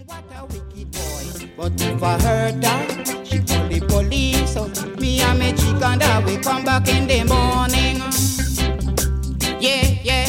what a wicked boy. But if I hurt her, she call the police. So me and me chicken that we come back in the morning. Yeah, yeah.